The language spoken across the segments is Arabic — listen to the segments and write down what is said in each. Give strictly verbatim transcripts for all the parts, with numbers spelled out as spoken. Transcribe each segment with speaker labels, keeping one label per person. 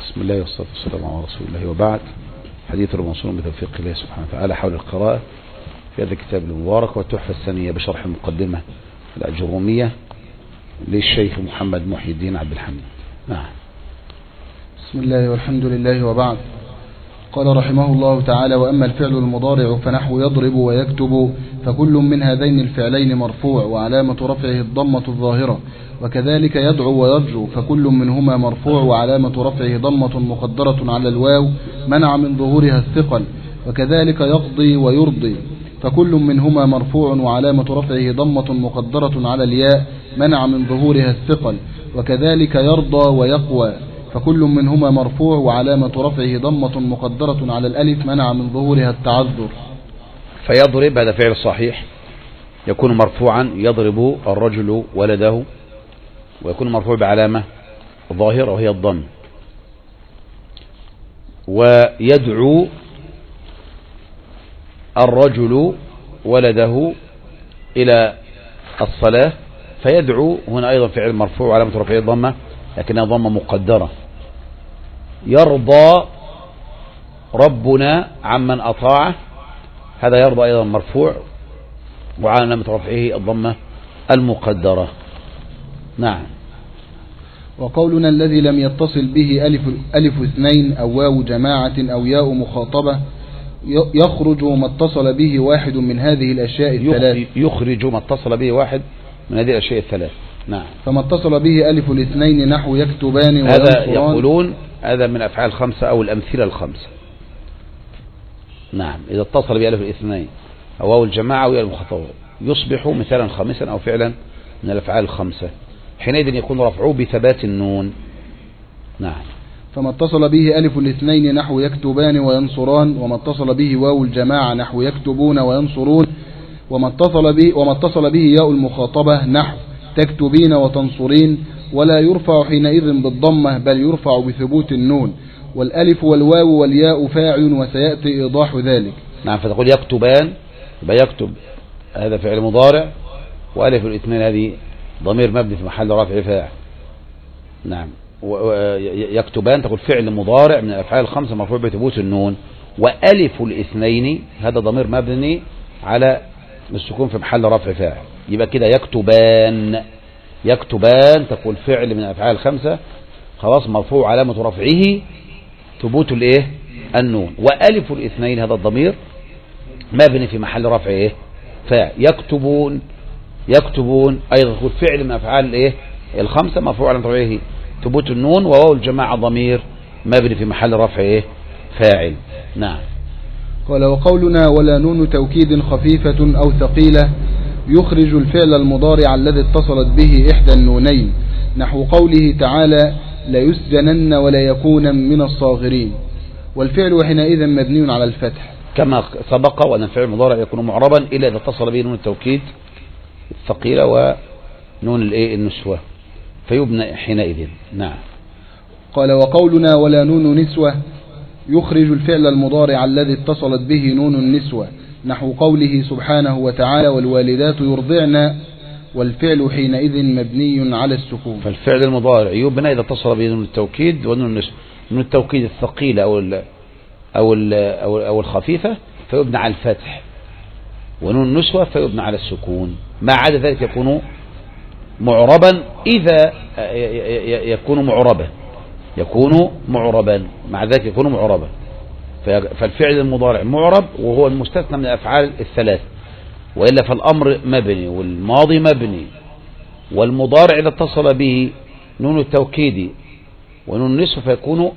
Speaker 1: بسم الله والصلاة والسلام على رسول الله، وبعد. حديث الموصول بتوفيق الله سبحانه وتعالى حول القراءة في هذا الكتاب المبارك والتحفة الثانية بشرح المقدمة الأجرومية للشيخ محمد محي الدين عبد الحميد. نعم.
Speaker 2: بسم الله والحمد لله، وبعد. قال رحمه الله تعالى: وأما الفعل المضارع فنحو يضرب ويكتب، فكل من هذين الفعلين مرفوع وعلامة رفعه الضمة الظاهرة، وكذلك يدعو ويرجو، فكل منهما مرفوع وعلامة رفعه ضمة مقدرة على الواو منع من ظهورها الثقل، وكذلك يقضي ويرضي، فكل منهما مرفوع وعلامة رفعه ضمة مقدرة على الياء منع من ظهورها الثقل، وكذلك يرضى ويقوى، فكل منهما مرفوع وعلامة رفعه ضمة مقدرة على الألف منع من ظهورها التعذر.
Speaker 1: فيضرب هذا فعل صحيح يكون مرفوعا، يضرب الرجل ولده، ويكون مرفوع بعلامة ظاهرة وهي الضم. ويدعو الرجل ولده إلى الصلاة، فيدعو هنا أيضا فعل مرفوع وعلامة رفعه الضمة لكنها ضمة مقدرة. يرضى ربنا عمن أطاعه، هذا يرضى أيضا مرفوع وعلامة رفعه الضمة المقدرة. نعم.
Speaker 2: وقولنا الذي لم يتصل به ألف, ألف اثنين أو واو جماعة أو ياء مخاطبة يخرج ما اتصل به واحد من هذه الأشياء الثلاث.
Speaker 1: يخرج ما اتصل به واحد من هذه الأشياء الثلاث. نعم.
Speaker 2: فما اتصل به ألف الاثنين نحو يكتبان وينصران،
Speaker 1: هذا يقولون هذا من أفعال الخمسة أو الأمثلة الخمسة. نعم. إذا اتصل به ألف الاثنين أو واو الجماعة أو ياء المخاطبة يصبح مثلا خامسا أو فعلا من الأفعال الخمسة، حينئذ يكون رفعه بثبات النون. نعم.
Speaker 2: فما اتصل به ألف الاثنين نحو يكتبان وينصران، وما اتصل به واو الجماعة نحو يكتبون وينصرون، وما اتصل به وما اتصل به ياء المخاطبة نحو تكتبين وتنصرين، ولا يرفع حينئذ بالضمة بل يرفع بثبوت النون، والألف والواو والياء فاعل وسيأتي إيضاح ذلك.
Speaker 1: نعم. فتقول يكتبان يبقى يكتب هذا فعل مضارع، وألف الاثنين هذه ضمير مبني في محل رفع فاعل. نعم. يكتبان تقول فعل مضارع من الأفعال الخمسة مرفوع بثبوت النون، وألف الاثنين هذا ضمير مبني على السكون في محل رفع فاعل. يبقى كده يكتبان يكتبان تقول فعل من الأفعال الخمسة خلاص مرفوع علامة رفعه ثبوت الايه النون، وألف الاثنين هذا الضمير مبني في محل رفع ايه فاعل. يكتبون يكتبون أيضا تقول فعل من أفعال الايه الخمسة مرفوع علامة رفعه ثبوت النون، وواو الجماعة ضمير مبني في محل رفع ايه فاعل. نعم.
Speaker 2: قال: وقولنا ولا نون توكيد خفيفة أو ثقيلة يخرج الفعل المضارع الذي اتصلت به إحدى النونين، نحو قوله تعالى: ليسجنن ولا يكون من الصاغرين، والفعل حينئذ مبني على الفتح
Speaker 1: كما سبق، وأن الفعل المضارع يكون معربا إلا إذا اتصل به نون التوكيد الثقيلة ونون الايه النسوة فيبنى حينئذ. نعم.
Speaker 2: قال: وقولنا ولا نون نسوة يخرج الفعل المضارع الذي اتصلت به نون النسوة، نحو قوله سبحانه وتعالى: والوالدات يرضعن، والفعل حينئذ مبني على السكون.
Speaker 1: فالفعل المضارع يبنى إذا اتصل به نون التوكيد ونون النسوة، نون التوكيد الثقيلة أو ال أو ال أو, أو الخفيفة فيبنى على الفتح، ونون النسوة فيبنى على السكون. ما عدا ذلك يكون معربا إذا يكون معربا يكون معربا مع ذلك يكون معربا. فالفعل المضارع معرب وهو المستثنى من الأفعال الثلاث، وإلا فالأمر مبني والماضي مبني، والمضارع إذا اتصل به نون التوكيد ونون النسوة فيكون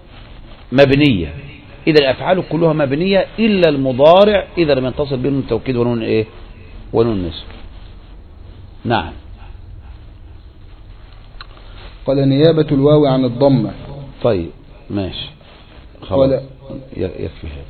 Speaker 1: مبنية. إذا الأفعال كلها مبنية إلا المضارع إذا لم يتصل به نون التوكيد ونون إيه ونون النسوة. نعم.
Speaker 2: قال: نيابة الواو عن الضمة.
Speaker 1: طيب ماشي خلاص يكفي هذا.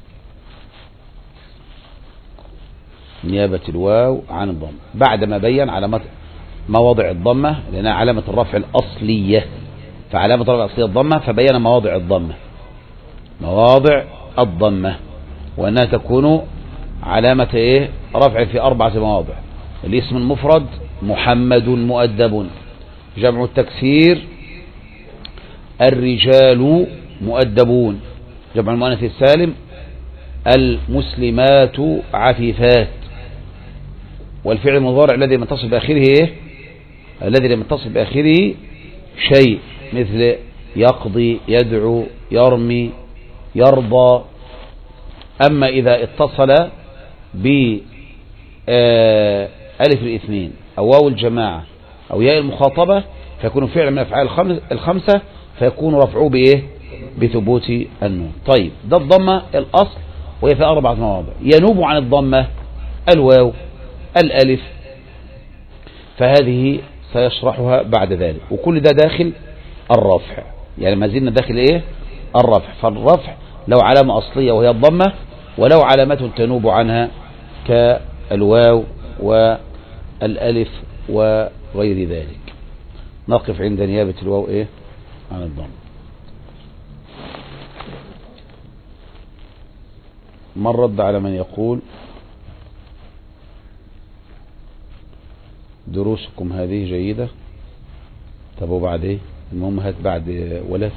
Speaker 1: نيابة الواو عن الضمة بعد ما بين علامات مواضع الضمة، لأنها علامة الرفع الأصلية، فعلامة الرفع الأصلية الضمة، فبين مواضع الضمة مواضع الضمة وأنها تكون علامة إيه رفع في أربعة مواضع: الاسم المفرد محمد مؤدب، جمع التكسير الرجال مؤدبون، جمع المؤنث السالم المسلمات عفيفات. والفعل المضارع الذي لم يتصل بآخره إيه؟ الذي لم يتصل بآخره شيء، مثل يقضي، يدعو، يرمي، يرضى. أما إذا اتصل بألف الاثنين أو واو الجماعة أو ياء المخاطبة فيكون فعل من الأفعال الخمسة، فيكون رفعه بإيه؟ بثبوت النون. طيب، ده الضمة الأصل وهي في أربعة مواضع. ينوب عن الضمة الواو، الألف، فهذه سيشرحها بعد ذلك. وكل ده داخل الرفع، يعني ما زلنا داخل إيه؟ الرفع. فالرفع لو علامة أصلية وهي الضمة، ولو علامة تنوب عنها كالواو والألف وغير ذلك. نقف عند نيابة الواو إيه؟ عن الضمة. من رد على من يقول دروسكم هذه جيدة؟ طب وبعد ايه؟ المهم هات بعد ولد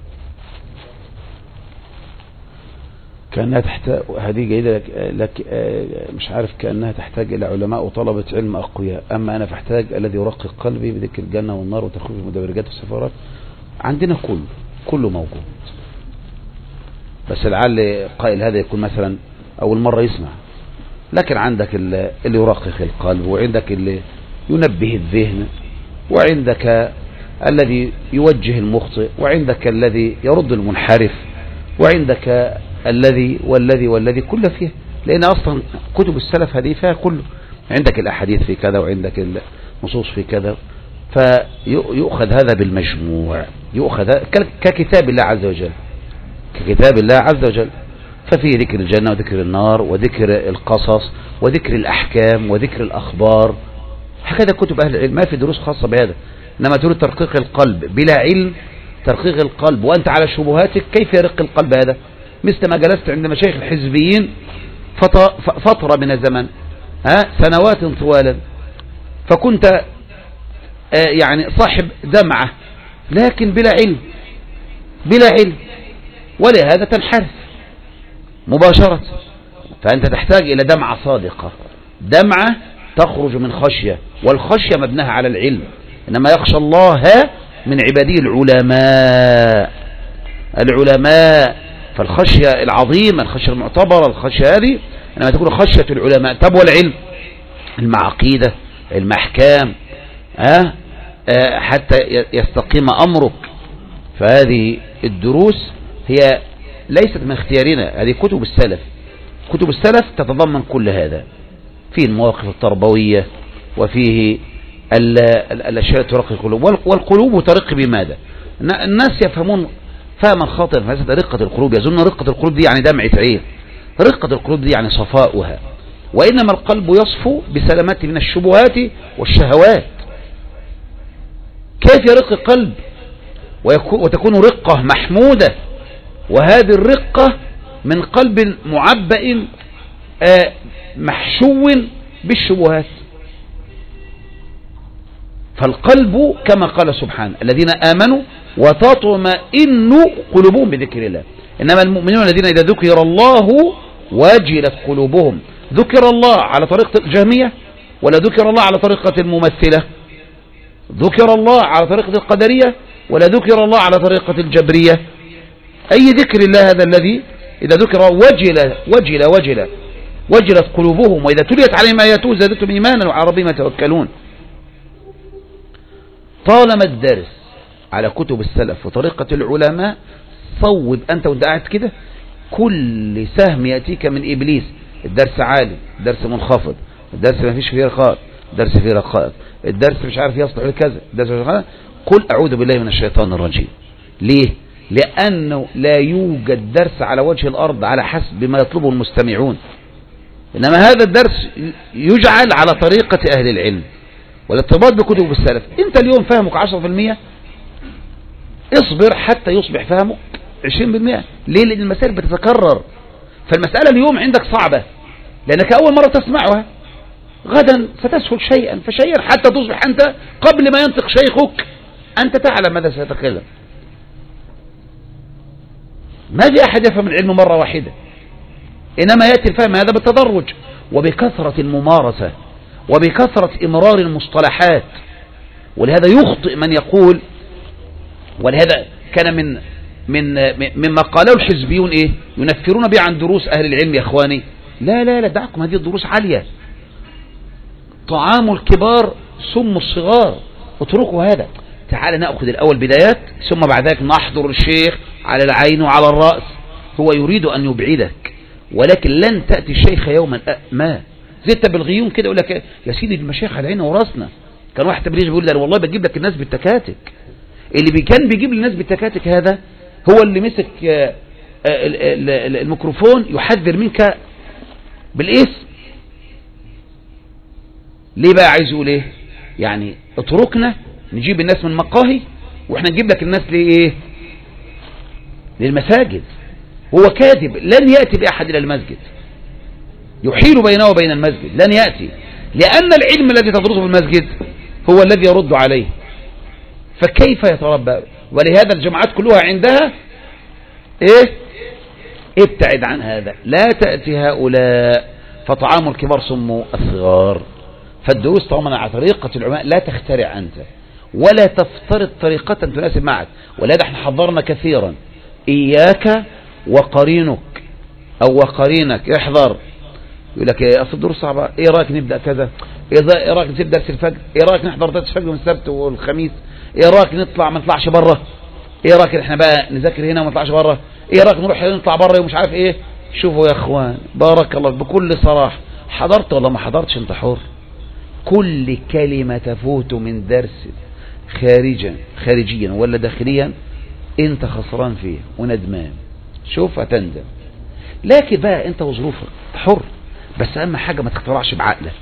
Speaker 1: كأنها تحتاج، هذه جيدة لك, لك مش عارف، كأنها تحتاج إلى علماء وطلبة علم أقوياء، أما أنا فاحتاج الذي يرقق قلبي بذكر الجنة والنار وتخفيف المدبرجات والسفارات. عندنا كله كله موجود، بس لعل قائل هذا يكون مثلا أول مرة يسمع، لكن عندك اللي يرقق القلب، وعندك اللي ينبه الذهن، وعندك الذي يوجه المخطئ، وعندك الذي يرد المنحرف، وعندك الذي والذي والذي كله فيه، لأن أصلا كتب السلف هذه فيها كله. عندك الأحاديث في كذا، وعندك النصوص في كذا، فيؤخذ هذا بالمجموع، يؤخذ ككتاب الله عز وجل، ككتاب الله عز وجل. ففيه ذكر الجنة وذكر النار وذكر القصص وذكر الأحكام وذكر الأخبار، هكذا كتب أهل العلم، ما في دروس خاصة بهذا. إنما تريد ترقيق القلب بلا علم، ترقيق القلب وأنت على شبهاتك، كيف يرق القلب هذا؟ مثل ما جلست عند مشايخ الحزبيين فترة من الزمن، ها سنوات طوالا، فكنت يعني صاحب دمعة لكن بلا علم، بلا علم، ولهذا تنحرف مباشرة. فأنت تحتاج إلى دمعة صادقة، دمعة تخرج من خشية، والخشية مبناها على العلم. إنما يخشى الله من عباده العلماء، العلماء. فالخشية العظيمة، الخشية المعتبرة، الخشية هذه إنما تكون خشية العلماء. طب والعلم؟ المعقيدة، المحكام، ها أه؟ حتى يستقيم أمرك. فهذه الدروس هي ليست من اختيارنا، هذه كتب السلف. كتب السلف تتضمن كل هذا، فيه المواقف التربوية، وفيه الأشياء ترقي القلوب. والقلوب ترق بماذا؟ الناس يفهمون فهما خاطئا في رقة القلوب، يظن رقة القلوب دي يعني دمعة عين، رقة القلوب دي يعني صفاؤها، وإنما القلب يصفو بسلامته من الشبهات والشهوات. كيف يرق القلب وتكون رقة محمودة، وهذه الرقة من قلب معبأ محشو بالشبهات؟ فالقلب كما قال سبحانه الذين آمنوا وتطمئن قلوبهم بذكر الله. إنما المؤمنون الذين إذا ذكر الله وجلت قلوبهم. ذكر الله على طريقة الجهمية ولا ذكر الله على طريقة الممثلة؟ ذكر الله على طريقة القدرية ولا ذكر الله على طريقة الجبرية؟ أي ذكر الله هذا الذي إذا ذكر وجل وجل وجل وجلت قلوبهم وإذا تليت عليهم آياته زادتهم إيمانا وعلى ربهم يتوكلون. طالما الدرس على كتب السلف وطريقة العلماء، صوب أنت وانت قاعد كده كل سهم يأتيك من إبليس، الدرس عالي، الدرس منخفض، الدرس ما فيش فيه رخاء، الدرس فيه رخاء، الدرس مش عارف يصلح لكذا، الدرس مش عارف. قل أعوذ بالله من الشيطان الرجيم. ليه؟ لأنه لا يوجد درس على وجه الأرض على حسب ما يطلبه المستمعون، إنما هذا الدرس يجعل على طريقة أهل العلم والارتباط بكتب السلف. أنت اليوم فهمك عشرة بالمئة، اصبر حتى يصبح فهمك عشرين بالمئة. ليه؟ لأن المسائل بتتكرر، فالمسألة اليوم عندك صعبة لأنك أول مرة تسمعها، غدا ستسهل شيئا فشيئا حتى تصبح أنت قبل ما ينطق شيخك أنت تعلم ماذا سيتكلم. ما في أحد يفهم العلم مرة واحدة، إنما يأتي الفهم هذا بالتدرج وبكثرة الممارسة وبكثرة إمرار المصطلحات. ولهذا يخطئ من يقول، ولهذا كان من من مما قاله الحزبيون إيه؟ ينفرون به عن دروس أهل العلم يا أخواني. لا لا لا دعكم، هذه الدروس عالية. طعام الكبار سم الصغار، اتركوا هذا. تعال نأخذ الأول بدايات ثم بعد ذلك نحضر الشيخ على العين وعلى الرأس. هو يريد أن يبعدك، ولكن لن تأتي الشيخ يوما ما زي التبلغيون كده يقول لك يا سيدي المشايخ على عيننا وراسنا. كان واحد تبليغي بيقول لي والله بجيب لك الناس بالتكاتك. اللي كان بيجيب للناس بالتكاتك هذا هو اللي مسك الميكروفون يحذر منك بالاسم. ليه بقى عايز يقول ايه؟ يعني اتركنا نجيب الناس من مقاهي واحنا نجيب لك الناس لايه؟ للمساجد. هو كاذب، لن يأتي بأحد إلى المسجد، يحيل بينه وبين المسجد، لن يأتي، لأن العلم الذي تدرسه في المسجد هو الذي يرد عليه. فكيف يتربى؟ ولهذا الجماعات كلها عندها ايه؟ ابتعد عن هذا، لا تأتي هؤلاء، فطعام الكبار سم الصغار. فالدروس طالما على طريقة العلماء لا تخترع أنت ولا تفترض طريقة تناسب معك. ولهذا احنا حضرنا كثيرا إياك وقرينك أو وقرينك، احذر. يقول لك ايه اصل الدروس صعبة، ايه رأيك نبدأ كذا، ايه رأيك نسيب درس الفجر، ايه رأيك نحضر درس الفجر من السبت والخميس، ايه رأيك نطلع ما نطلعش بره، ايه رأيك احنا بقى نذاكر هنا وما نطلعش بره، ايه رأيك نروح نطلع بره ومش عارف ايه. شوفوا يا اخوان بارك الله بكل صراحة، حضرت ولا ما حضرتش انت حر. كل كلمة تفوت من درس خارجا خارجيا ولا داخليا انت خسران فيه وندمان، شوف هتندم. لكن بقى انت وظروفك حر، بس اهم حاجة ما تخترعش بعقلك.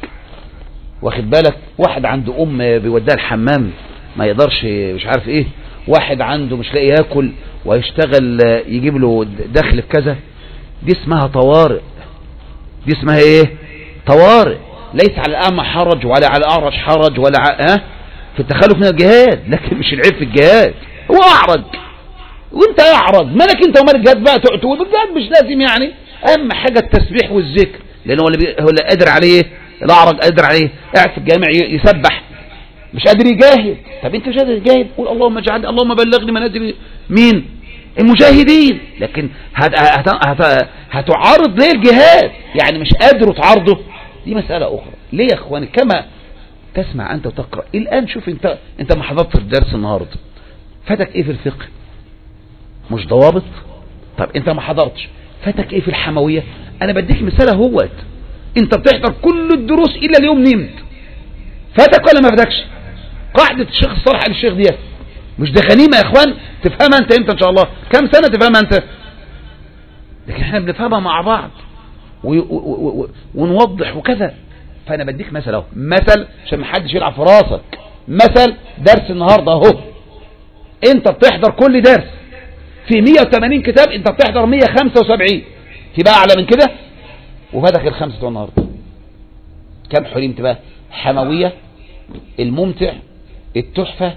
Speaker 1: واخد بالك؟ واحد عنده ام بيوديها الحمام ما يقدرش مش عارف ايه، واحد عنده مش لاقي ياكل ويشتغل يجيب له دخل بكذا، دي اسمها طوارئ. دي اسمها ايه؟ طوارئ. ليس على الاعمى حرج ولا على الاعرج حرج ولا ع... ها في التخلف من الجهاد، لكن مش العيب في الجهاد. هو اعرج وانت اعرج، مالك انت ومال الجهاد بقى تقول الجهاد مش لازم يعني. اهم حاجه التسبيح والذكر، لان هو اللي, بي... هو اللي قادر عليه. الاعرج قادر عليه، قاعد في الجامع يسبح مش قادر يجاهد. طب انت مش قادر تجاهد، قول اللهم اجعلني اللهم بلغني منازل مين؟ المجاهدين. لكن هت... هت... هت... هتعارض ليه الجهاد؟ يعني مش قادر تعارضه، دي مسألة أخرى. ليه يا اخواني؟ كما تسمع أنت وتقرأ الآن. شوف انت انت ما حضرت الدرس النهاردة، فاتك ايه في الفقه؟ مش ضوابط. طب انت ما حضرتش، فاتك ايه في الحموية؟ انا بديك مثال اهوت. انت بتحضر كل الدروس الا اليوم نمت، فاتك ولا ما فاتكش؟ قاعدة الشيخ الصالح على الشيخ ديت مش ده غنيمة يا اخوان؟ تفهمها انت امتى ان شاء الله؟ كم سنة تفهمها انت؟ لكن احنا بنفهمها مع بعض و... و... و... ونوضح وكذا. فانا بديك مثل اهو، مثل عشان ما حدش يلعب في راسك. مثل درس النهارده اهو، انت بتحضر كل درس في مية وتمانين كتاب، انت بتحضر مية وخمسة وسبعين، تبقى اعلى من كده وفاتك الخمسة بتوع النهارده. كم حرمت بقى؟ حموية، الممتع، التحفة،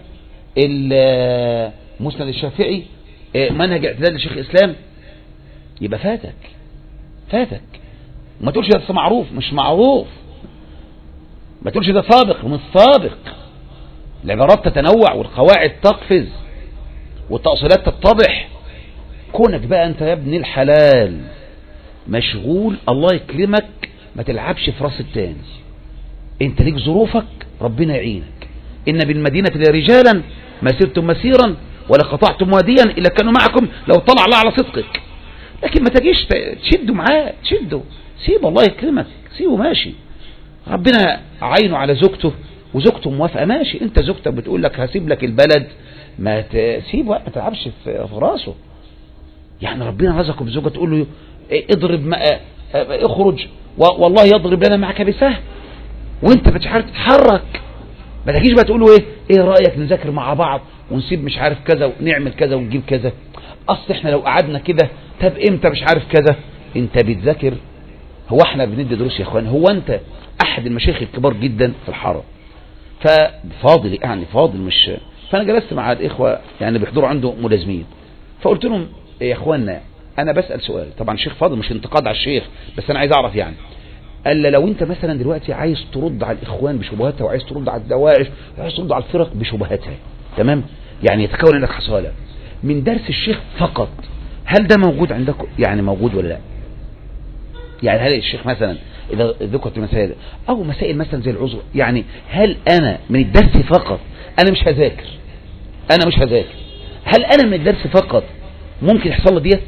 Speaker 1: المسند الشافعي، منهج اعتدال الشيخ الاسلام، يبقى فاتك فاتك. وما تقولش ده معروف، مش معروف. ما تقولش ده سابق، مش سابق. العبارات تتنوع والقواعد تقفز والتأصيلات تتضح. كونك بقى انت يا ابن الحلال مشغول، الله يكرمك، ما تلعبش في راس التاني. انت ليك ظروفك، ربنا يعينك. ان بالمدينة رجالا ما سرتم مسيرا ولا قطعتم واديا الا كانوا معكم لو طلع الله على صدقك. لكن ما تجيش تشدوا معاه، تشدوا، سيبه الله يكرمك، سيبه ماشي. ربنا عينه على زوجته وزوجته موافقه، ماشي. انت زوجتك بتقول لك هسيب لك البلد، ما تسيبه، ما تلعبش في راسه. يعني ربنا رزقه بزوجه تقول له اضرب ما اخرج والله يضرب لنا معك بسهم، وانت مش عارف تتحرك. ما تجيش بقى تقول له ايه ايه رايك نذاكر مع بعض ونسيب مش عارف كذا ونعمل كذا ونجيب كذا، اصل احنا لو قعدنا كده طب امتى مش عارف كذا. انت بتذاكر. هو احنا بندي دروس يا اخوان؟ هو انت احد المشايخ الكبار جدا في الحرم، ففاضل يعني فاضل مش. فانا جلست مع الاخوه يعني بيحضروا عنده ملازمين، فقلت لهم يا اخواننا انا بسأل سؤال طبعا الشيخ فاضل مش انتقاد على الشيخ، بس انا عايز اعرف يعني الا لو انت مثلا دلوقتي عايز ترد على الاخوان بشبهاتها، وعايز ترد على الدواعش، وعايز ترد على الفرق بشبهاتها، تمام؟ يعني يتكون عندك حصالة من درس الشيخ فقط، هل ده موجود عندكم؟ يعني موجود ولا لا؟ يعني هل الشيخ مثلا اذا ذكرت المسائل او مسائل مثلا زي العذر، يعني هل انا من الدرس فقط انا مش هذاكر انا مش هذاكر هل انا من الدرس فقط ممكن يحصل لي ديت؟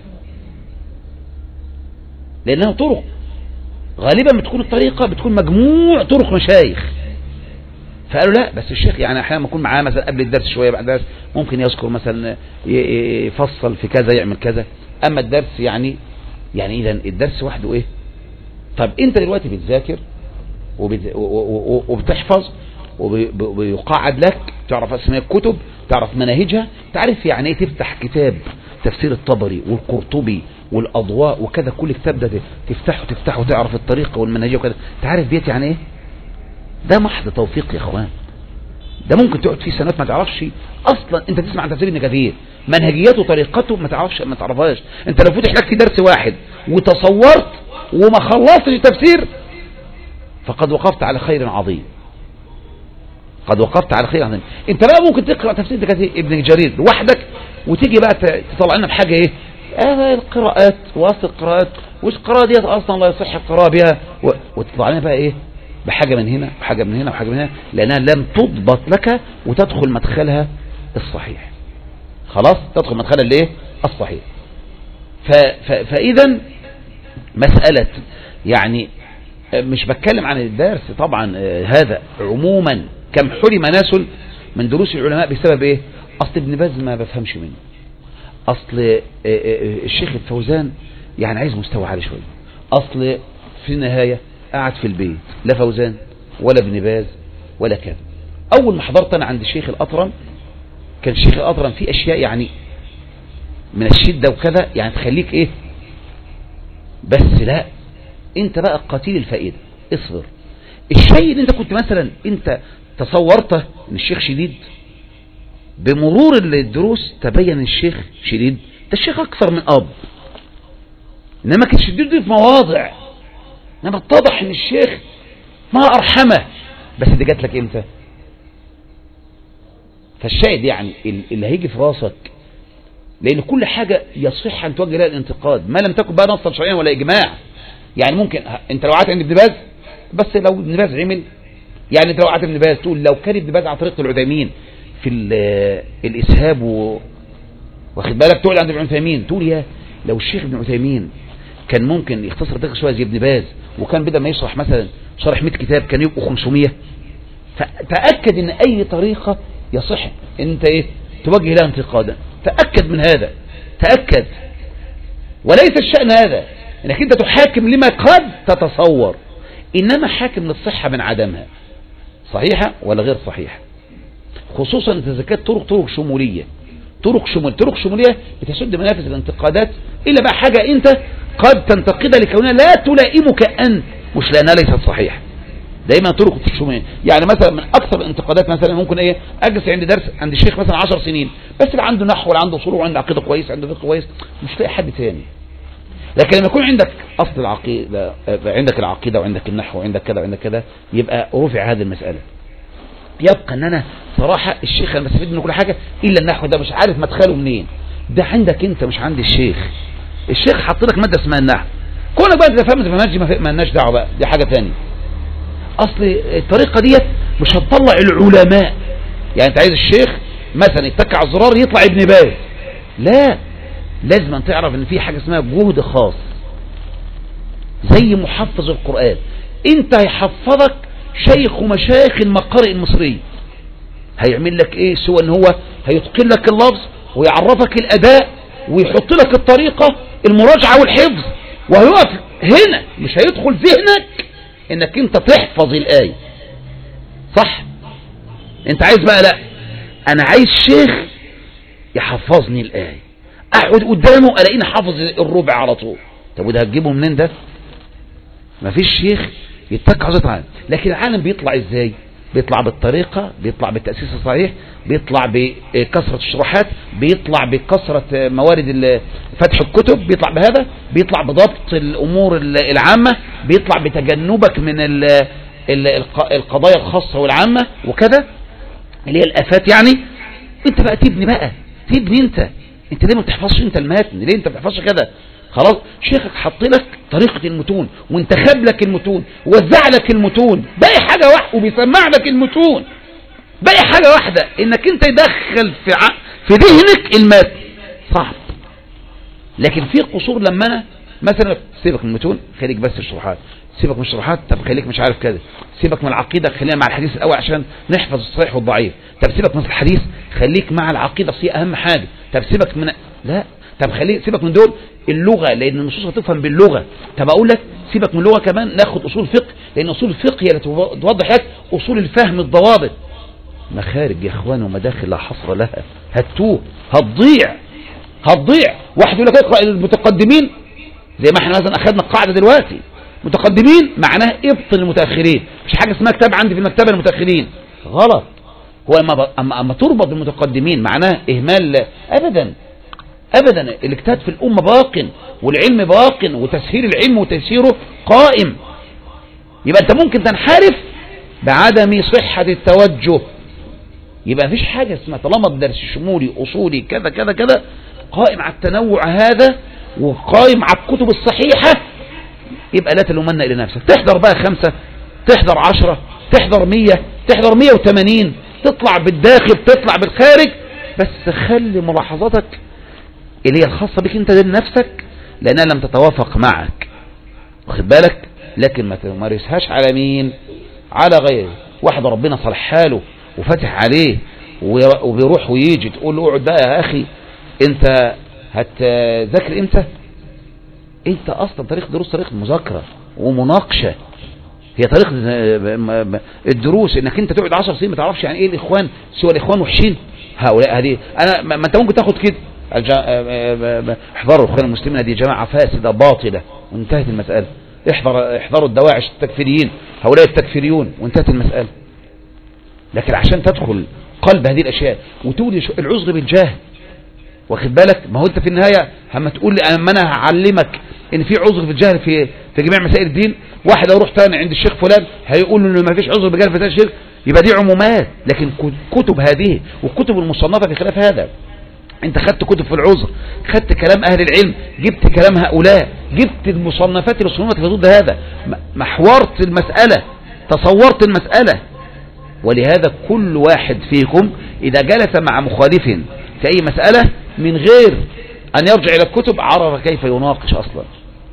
Speaker 1: لانها طرق غالبا بتكون الطريقة بتكون مجموع طرق مشايخ، فقالوا لا بس الشيخ يعني احيانا يكون معاه مثلا قبل الدرس شوية بعد الدرس ممكن يذكر مثلا يفصل في كذا يعمل كذا، اما الدرس يعني يعني اذا الدرس وحده ايه؟ طب انت دلوقتي بتذاكر وبتحفظ وبيقعد لك تعرف اسماء الكتب، تعرف مناهجها، تعرف يعني ايه تفتح كتاب تفسير الطبري والقرطبي والاضواء وكذا، كل كتاب ده تفتحه تفتحه تعرف الطريقة والمنهجية وكذا، تعرف ديت يعني ايه؟ ده محض توفيق يا اخوان، ده ممكن تقعد فيه سنوات ما تعرفش اصلا. انت تسمع عن تفسير ابن كثير منهجيته وطريقته ما تعرفش ما تعرفهاش، انت لو فتح لك في درس واحد وتصورت وما خلصتش التفسير فقد وقفت على خير عظيم، قد وقفت على خير عظيم. انت بقى ممكن تقرأ تفسير ابن كثير ابن جرير لوحدك وتيجي بقى تطلع لنا بحاجة ايه؟ آه القراءات واصل القراءات والقراءة ديت اصلا لا يصح القراءة بها، وتطلع لنا بقى ايه؟ بحاجة من هنا وحاجة من هنا وحاجة من هنا، لأنها لم تضبط لك وتدخل مدخلها الصحيح. خلاص تدخل مدخلها الايه؟ الصحيح. فإذا مسألة يعني مش بتكلم عن الدرس طبعا، هذا عموما كم حرم ناس من دروس العلماء بسبب ايه؟ اصل ابن باز ما بفهمش منه، اصل الشيخ الفوزان يعني عايز مستوى عالي شوية، اصل في النهاية قاعد في البيت لا فوزان ولا ابن باز ولا كذا. اول ما حضرت انا عند الشيخ الاطرم كان الشيخ الاطرم فيه اشياء يعني من الشدة وكذا يعني تخليك ايه، بس لا انت بقى قتيل الفائدة، اصبر. الشيء اللي انت كنت مثلا انت تصورته ان الشيخ شديد، بمرور الدروس تبين الشيخ شديد، ده الشيخ اكثر من اب، انما كان شديد في مواضع، انما اتضح ان الشيخ ما ارحمه، بس دي جات لك امتى؟ فالشاهد يعني اللي هيجي في راسك، لان كل حاجة يصح ان توجه لها الانتقاد ما لم تكن بقى نصا شرعيا ولا اجماع. يعني ممكن انت لو قعدت عند ابن باز، بس لو ابن باز عمل، يعني انت لو قعدت ابن باز تقول لو كان ابن باز على طريقة العثيمين في الاسهاب و... واخد بالك تقول عند ابن عثيمين تقول يا لو الشيخ ابن عثيمين كان ممكن يختصر دقيقة شوية زي ابن باز، وكان بدل ما يشرح مثلا شرح مئة كتاب كان يبقوا خمسمية. فتأكد ان اي طريقة يصح انت ايه توجه لها انتقادا، تأكد من هذا، تأكد. وليس الشأن هذا انك انت تحاكم لما قد تتصور، انما حاكم للصحة من عدمها، صحيحة ولا غير صحيحة. خصوصا اذا ذكرت طرق طرق شمولية، طرق شمول طرق شمولية بتسد منافذ الانتقادات، إلا بقى حاجة أنت قد تنتقدها لكونها لا تلائمك أنت، مش لأنها ليست صحيحة. دايما طرق شمولية، يعني مثلا من أكثر الانتقادات مثلا ممكن إيه أجلس عند درس عند الشيخ مثلا عشر سنين، بس اللي عنده نحو ولا عنده أصول وعنده عقيدة كويس عنده فقه كويس، مش لاقي حد تاني. لكن لما يكون عندك أصل العقيدة، عندك العقيدة وعندك النحو وعندك كذا وعندك كذا، يبقى رفع هذه المسألة. يبقى ان انا صراحة الشيخ انا بستفيد من كل حاجة الا النحو ده مش عارف مدخله منين، ده عندك انت مش عند الشيخ. الشيخ حط لك مادة اسمها النحو، كونك بقى اذا فهمت ما ما لناش دعوه بقى، دي حاجة ثانيه. اصل الطريقة ديت مش هتطلع العلماء، يعني انت عايز الشيخ مثلا يتك على الزرار يطلع ابن باز، لا، لازم أن تعرف ان في حاجة اسمها جهد خاص، زي محفظ القرآن، انت هيحفظك شيخ ومشايخ المقارئ المصري، هيعمل لك ايه سوى ان هو هيتقن لك اللفظ ويعرفك الاداء ويحط لك الطريقة المراجعة والحفظ، وهيقف هنا مش هيدخل ذهنك انك انت تحفظ الآية صح. انت عايز بقى لا، انا عايز شيخ يحفظني الآية، اقعد قدامه الاقيني حافظ الربع على طول. طب وده هتجيبه منين ده؟ مفيش شيخ يتك عزت عالم. لكن العالم بيطلع ازاي؟ بيطلع بالطريقة، بيطلع بالتأسيس الصحيح، بيطلع بكثرة الشروحات، بيطلع بكثرة موارد فتح الكتب، بيطلع بهذا، بيطلع بضبط الأمور العامة، بيطلع بتجنبك من القضايا الخاصة والعامة وكذا اللي هي الآفات. يعني انت بقى تبني بقى تبني انت انت ليه ما بتحفظش انت المتن؟ ليه انت ما بتحفظش كده؟ خلاص شيخك حط لك طريقة المتون وانتخب لك المتون ووزع لك المتون، باقي حاجة واحدة وبيسمع لك المتون، باقي حاجة واحدة انك انت يدخل في ع... في ذهنك المتن. صعب. لكن في قصور لما انا مثلا سيبك من المتون خليك بس الشروحات، سيبك من الشروحات طب خليك مش عارف كده، سيبك من العقيدة خلينا مع الحديث الاول عشان نحفظ الصحيح والضعيف، طب سيبك من الحديث خليك مع العقيدة هي اهم حاجة، طب سيبك من لا طب خليك سيبك من دول اللغة لان النصوص هتفهم باللغة، طب اقول لك سيبك من اللغة كمان ناخد اصول فقه لان اصول الفقه هي اللي توضح لك اصول الفهم الضوابط. مخارج يا اخوان ومداخل لا حصر لها، هتوه هتضيع هتضيع. واحد يقول لك اقرأ المتقدمين زي ما احنا مثلا اخذنا القاعدة دلوقتي، متقدمين معناه ابطل المتأخرين، مش حاجة اسمها كتاب عندي في المكتبة المتأخرين، غلط. هو اما اما, أما تربط بالمتقدمين معناه اهمال؟ ابدا ابدا. الاجتهاد في الامة باق والعلم باق وتسهيل العلم وتيسيره قائم. يبقى انت ممكن تنحرف بعدم صحة التوجه، يبقى مفيش حاجة اسمها طالما الدرس شمولي اصولي كذا كذا كذا قائم على التنوع هذا وقائم على الكتب الصحيحة، يبقى لا تلومن الى نفسك. تحضر بقى خمسة، تحضر عشرة، تحضر مية، تحضر مية وتمانين، تطلع بالداخل تطلع بالخارج، بس خلي ملاحظاتك اللي هي الخاصة بك انت لنفسك لانها لم تتوافق معك، واخد بالك، لكن ما تمارسهاش على مين؟ على غيره. واحد ربنا صلح حاله وفتح عليه وبيروح ويجي تقول له اقعد بقى يا اخي انت هتذاكر امتى؟ انت اصلا طريق دروس طريق مذاكرة ومناقشة، هي طريق الدروس انك انت تقعد عشر سنين ما تعرفش يعني ايه الاخوان سوى الاخوان وحشين هؤلاء. هذه انا ما انت ممكن تاخد كده احضروا اخوان المسلمين هذه جماعة فاسدة باطلة وانتهت المسألة، احضر احضروا الدواعش التكفيريين هؤلاء التكفيريون وانتهت المسألة. لكن عشان تدخل قلب هذه الاشياء وتولي العذر بالجهل، واخد بالك، ما هو انت في النهاية اما تقول لي اما انا هعلمك ان في عذر في الجهل في في جميع مسائل الدين، واحد اروح تاني عند الشيخ فلان هيقول له ما فيش عذر بالجهل في مسائل الشرك، يبقى دي عمومات. لكن كتب هذه والكتب المصنفة في خلاف هذا، انت خدت كتب في العذر، خدت كلام اهل العلم، جبت كلام هؤلاء، جبت المصنفات اللي صنفت في ضد هذا، محورت المسألة، تصورت المسألة. ولهذا كل واحد فيكم اذا جلس مع مخالف في اي مسألة من غير ان يرجع الى الكتب عرف كيف يناقش اصلا.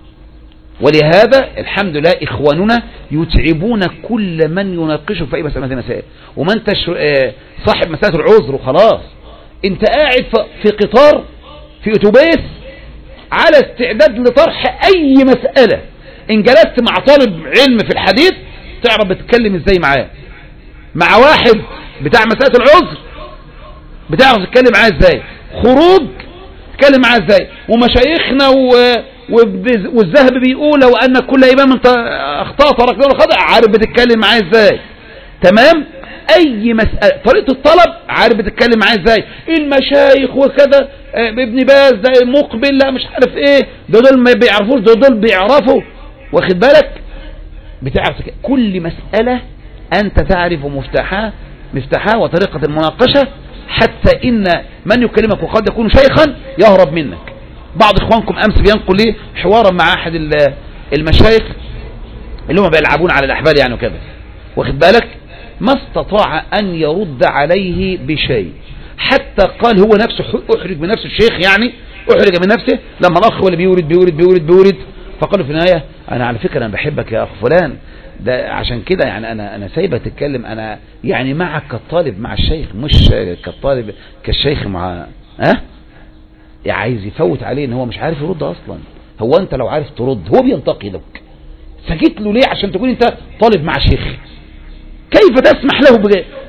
Speaker 1: ولهذا الحمد لله اخواننا يتعبون كل من يناقشه في اي مسألة من المسائل، وما انت صاحب مسألة العذر وخلاص، انت قاعد في قطار في اتوبيس على استعداد لطرح اي مسألة، ان جلست مع طالب علم في الحديث تعرف بتتكلم ازاي معاه، مع واحد بتاع مسألة العذر بتعرف تتكلم معاه ازاي، خروج تتكلم معاه ازاي، ومشايخنا و... والذهب بيقول وان كل امام اخطاء ترك له خطأ عارف بتتكلم معاه ازاي، تمام. اي مسألة طريقة الطلب عارف بتتكلم معاه ازاي، المشايخ وكذا ابن باز ده مقبل لا مش عارف ايه ده دول ما بيعرفوش ده دول بيعرفوا، واخد بالك، بتعرف كل مسألة انت تعرف مفتاحها مفتاحها وطريقة المناقشة، حتى ان من يكلمك وقد يكون شيخا يهرب منك. بعض اخوانكم امس بينقل لي حوارا مع احد المشايخ اللي هم بيلعبون على الاحبال يعني وكذا، واخد بالك، ما استطاع ان يرد عليه بشيء، حتى قال هو نفسه احرج من نفسه الشيخ، يعني احرج من نفسه لما الاخ هو اللي بيورد بيورد بيورد بيورد فقالوا في النهاية انا على فكرة انا بحبك يا اخ فلان، ده عشان كده يعني انا انا سايبه تتكلم، انا يعني معك كالطالب مع الشيخ مش كالطالب كالشيخ مع ها أه؟ يعني عايز يفوت عليه ان هو مش عارف يرد اصلا. هو انت لو عارف ترد هو بينتقدك، سكت له ليه؟ عشان تكون انت طالب مع شيخ، كيف تسمح له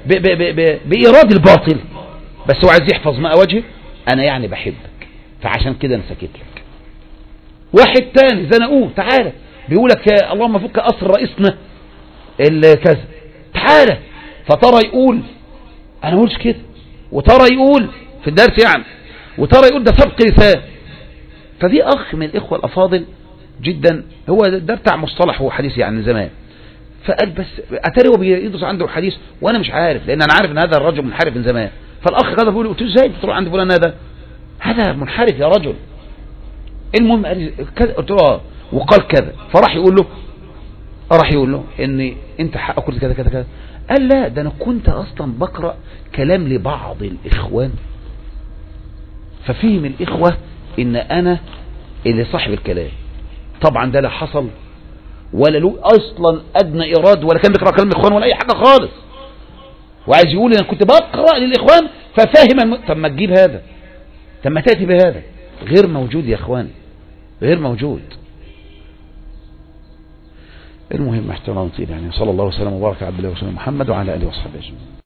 Speaker 1: بإيراد الباطل؟ بس هو عايز يحفظ ماء وجهه، انا يعني بحبك فعشان كده انا سكت لك. واحد تاني زنقوه تعالى بيقول لك اللهم فك أسر رئيسنا كذا، تعالى فترى يقول انا ما قلتش كده، وترى يقول في الدرس يعني، وترى يقول ده سبق لسان. فدي اخ من الاخوه الافاضل جدا، هو ده بتاع مصطلح وحديث يعني زمان، فقال بس اتاري هو بيدرس عنده حديث وانا مش عارف، لان انا عارف ان هذا الرجل منحرف من زمان. فالاخ كده بيقول قلت له ازاي بتروح عند فلان هذا هذا منحرف يا رجل. المهم قلت له اه وقال كذا، فراح يقول له راح يقول له ان انت حقك قلت كذا كذا كذا. قال لا ده انا كنت اصلا بقرا كلام لبعض الاخوان، ففهم الاخوه ان انا اللي صاحب الكلام. طبعا ده لا حصل ولا له اصلا ادنى اراد، ولا كان بيقرا كلام الاخوان ولا اي حاجه خالص، وعايز يقول انا كنت بقرا للاخوان ففاهم الم... طب ما تجيب هذا، طب ما تاتي بهذا. غير موجود يا اخوان، غير موجود. المهم احترام طيب يعني. صلى الله وسلم وبارك على عبد الله ورسوله محمد وعلى اله وصحبه اجمعين.